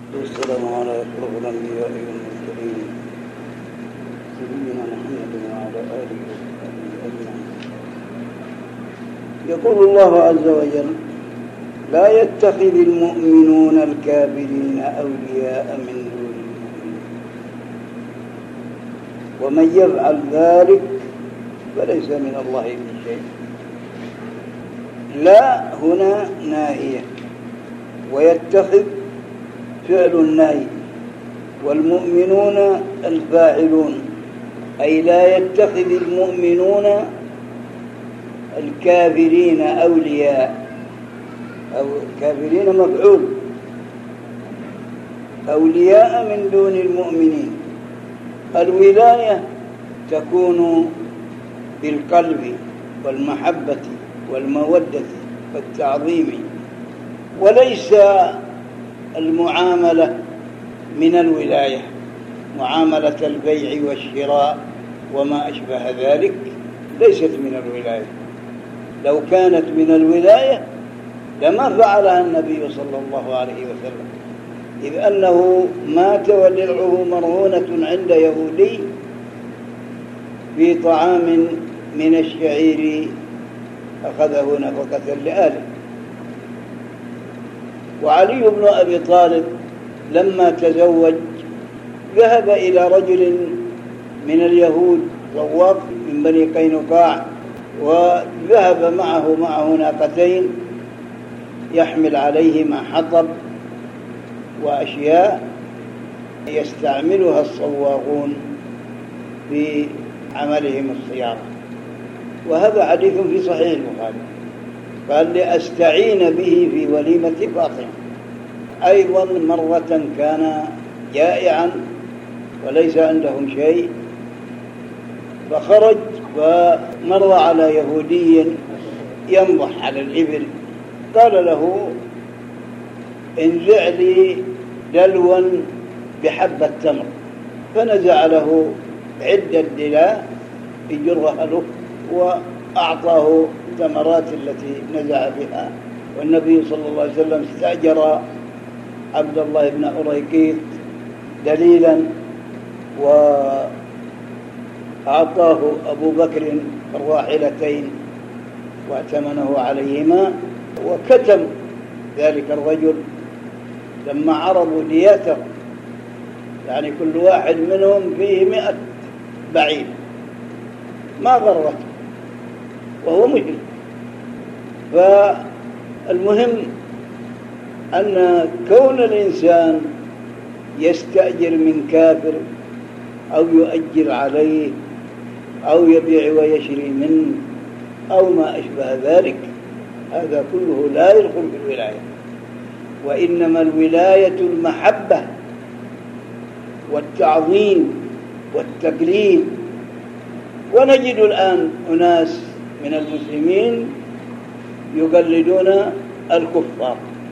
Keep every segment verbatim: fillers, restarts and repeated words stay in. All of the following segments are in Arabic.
والسلام على أشرف الأنبياء والمرسلين سيدنا محمد وعلى آله وصحبه أجمعين. يقول الله عز وجل: لا يتخذ المؤمنون الكافرين أولياء من دون المؤمنين ومن يفعل ذلك فليس من الله في شيء. لا هنا ناهية، ويتخذ فعل النهي، والمؤمنون الفاعلون، أي لا يتخذ المؤمنون الكافرين أولياء، أو الكافرين مفعول، أولياء من دون المؤمنين. الولاية تكون بالقلب والمحبة والمودة والتعظيم، وليس المعاملة من الولاية، معاملة البيع والشراء وما أشبه ذلك ليست من الولاية. لو كانت من الولاية لما فعلها النبي صلى الله عليه وسلم، إذ أنه مات ودرعه مرهونة عند يهودي في طعام من الشعير أخذه نفقة لآله. وعلي بن أبي طالب لما تزوج ذهب إلى رجل من اليهود ضواق من بني قينقاع، وذهب معه معه ناقتين يحمل عليهما حطب وأشياء يستعملها الصواغون في عملهم الصياغة. وهذا حديث في صحيح البخاري. قال: لأستعين به في وليمة فاطمة. أيضا مرة كان جائعا وليس عندهم شيء، فخرج فمر على يهودي ينضح على الإبل، قال له: انزع لي دلوا بحبة تمر، فنزع له عدة دلاء يجرها له وأعطاه الثمرات التي نزع بها. والنبي صلى الله عليه وسلم استأجر عبد الله بن أريكيط دليلا، وأعطاه أبو بكر الراحلتين وأتمنه عليهما. وكتم ذلك الرجل لما عرضوا دياته، يعني كل واحد منهم فيه مئة بعير، ما غرته وهو مشرك. فالمهم أن كون الإنسان يستأجر من كافر أو يؤجر عليه أو يبيع ويشري منه أو ما أشبه ذلك، هذا كله لا يدخل في الولاية. وإنما الولاية المحبة والتعظيم والتقليد. ونجد الآن أناس من المسلمين يقلدون الكفار،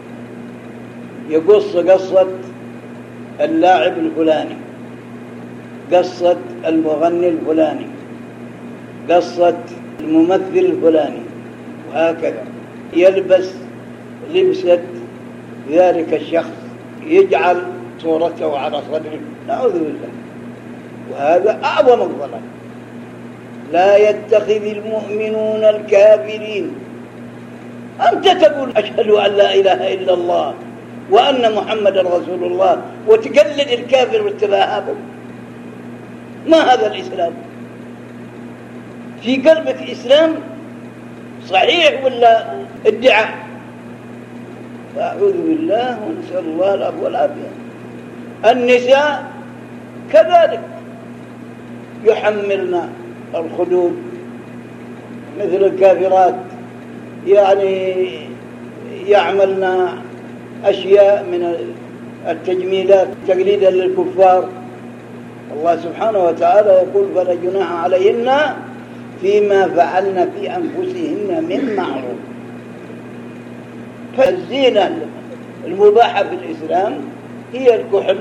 يقص قصة اللاعب الفلاني، قصة المغني الفلاني، قصة الممثل الفلاني، وهكذا يلبس لبسة ذلك الشخص، يجعل صورته على صدره، نعوذ بالله. وهذا أعظم الضلال. لا يتخذ المؤمنون الكافرين. أنت تقول أشهد أن لا إله إلا الله وأن محمد رسول الله، وتقلد الكافر واتباعه. ما هذا الإسلام؟ في قلبك إسلام صحيح ولا ادعاء؟ فأعوذ بالله ونسأل الله العفو والعافية. النساء كذلك يحملن الخدود مثل الكافرات، يعني يعملن أشياء من التجميلات تقليدا للكفار. الله سبحانه وتعالى يقول: فلا جناح عليهن فيما فعلن في أنفسهن من معروف. فالزينة المباحة في الإسلام هي الكحل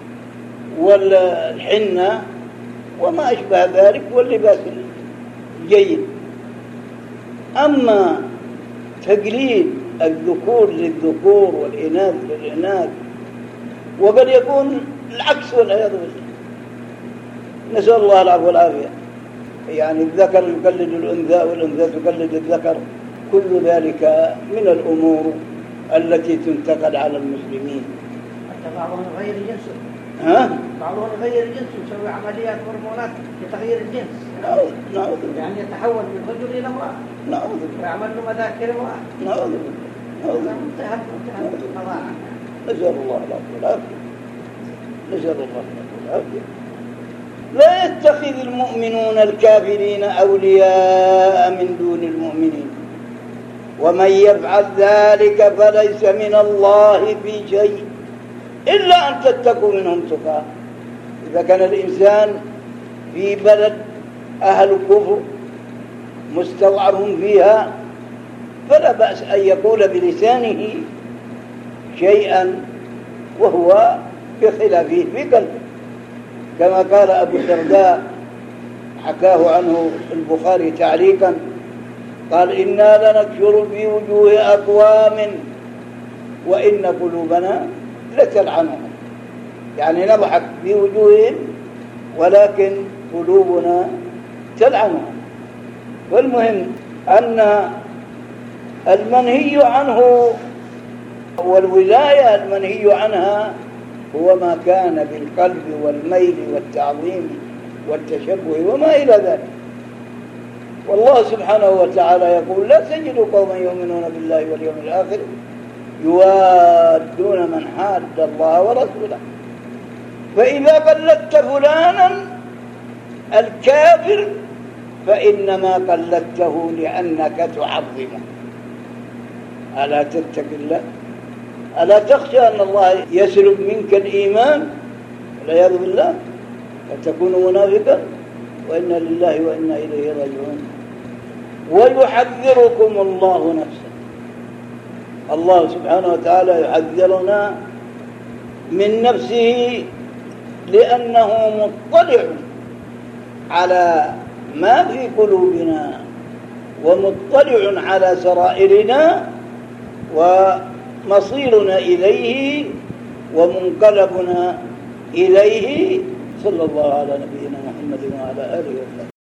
والحنة وما أشبه ذلك واللباس الجيد. أما تقليد الذكور للذكور والإناث للإناث وقد يكون العكس والعياذ بالله. نسأل الله العفو والعافية. يعني الذكر يقلد الأنثى والأنثى تقلد الذكر، كل ذلك من الأمور التي تنتقد على المسلمين. حتى بعضهم يغير جنسه. ها؟ بعضهم يغير جنسه يسوي عمليات هرمونات لتغيير الجنس. نعوذ نعوذ يعني يتحول من رجل إلى امرأة. نعوذ ويعمل له مذاكر امرأة. نعوذ بالله. نعوذ بالله. منتهى منتهى الفظاعة. نسأل الله العفو والعافية. نسأل الله العفو والعافية. لا يتخذ المؤمنون الكافرين أولياء من دون المؤمنين ومن يفعل ذلك فليس من الله في شيء إلا أن تتقوا منهم تقاه. إذا كان الإنسان في بلد أهل الكفر مستوعب فيها فلا بأس أن يقول بلسانه شيئا وهو بخلافه في قلبه، كما قال أبو الدرداء حكاه عنه البخاري تعليقا، قال إنا لنكشر في وجوه أقوام وإن قلوبنا لتلعنهم. يعني نضحك في وجوههم ولكن قلوبنا تلعنهم. والمهم أن المنهي عنه والولاية المنهي عنها هو ما كان بالقلب والميل والتعظيم والتشبه وما إلى ذلك. والله سبحانه وتعالى يقول لا تجد قوما يؤمنون بالله واليوم الآخر يوادون من حاد الله ورسوله. فإذا قلدت فلانا الكافر فإنما قلدته لأنك تعظمه. ألا تتق الله؟ ألا تخشى أن الله يسلب منك الإيمان والعياذ بالله فتكون منافقا؟ وإنا لله وإنا إليه راجعون. ويحذركم الله نفسه. الله سبحانه وتعالى يحذرنا من نفسه لأنه مطلع على ما في قلوبنا ومطلع على سرائرنا ومصيرنا إليه ومنقلبنا إليه. صلى الله على نبينا محمد وعلى آله وسلم.